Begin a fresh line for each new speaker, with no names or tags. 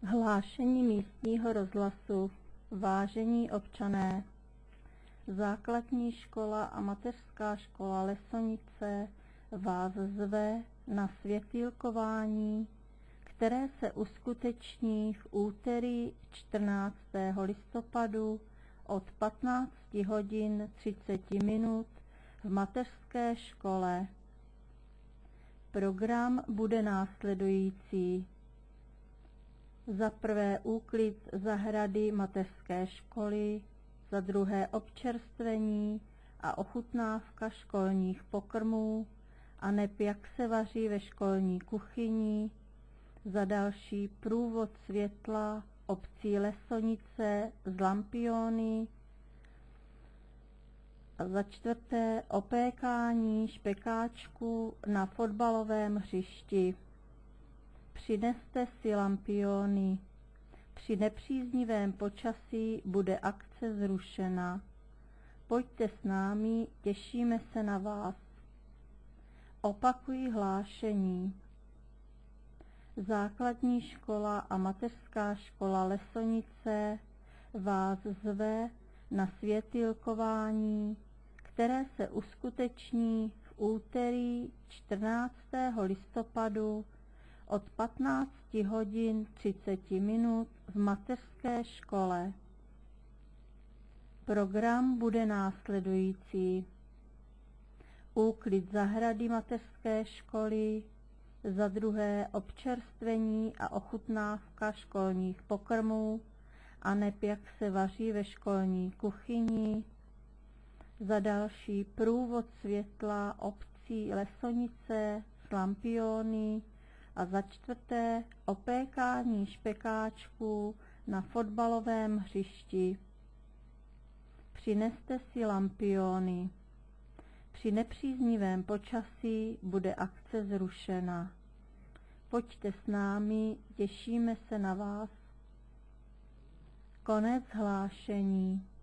Hlášení místního rozhlasu. Vážení občané, Základní škola a mateřská škola Lesonice vás zve na světýlkování, které se uskuteční v úterý 14. listopadu od 15 hodin 30 minut v mateřské škole. Program bude následující. Za prvé úklid zahrady mateřské školy, za druhé občerstvení a ochutnávka školních pokrmů, aneb jak se vaří ve školní kuchyni, za další průvod světla obcí Lesonice z lampiony a za čtvrté opékání špekáčků na fotbalovém hřišti. Přineste si lampiony. Při nepříznivém počasí bude akce zrušena. Pojďte s námi, těšíme se na vás. Opakuji hlášení. Základní škola a mateřská škola Lesonice vás zve na světýlkování, které se uskuteční v úterý 14. listopadu od 15 hodin 30 minut v mateřské škole. Program bude následující. Úklid zahrady mateřské školy, za druhé občerstvení a ochutnávka školních pokrmů, aneb jak se vaří ve školní kuchyni, za další průvod světla obcí Lesonice s lampiony a za čtvrté opékání špekáčků na fotbalovém hřišti. Přineste si lampiony. Při nepříznivém počasí bude akce zrušena. Pojďte s námi, těšíme se na vás. Konec hlášení.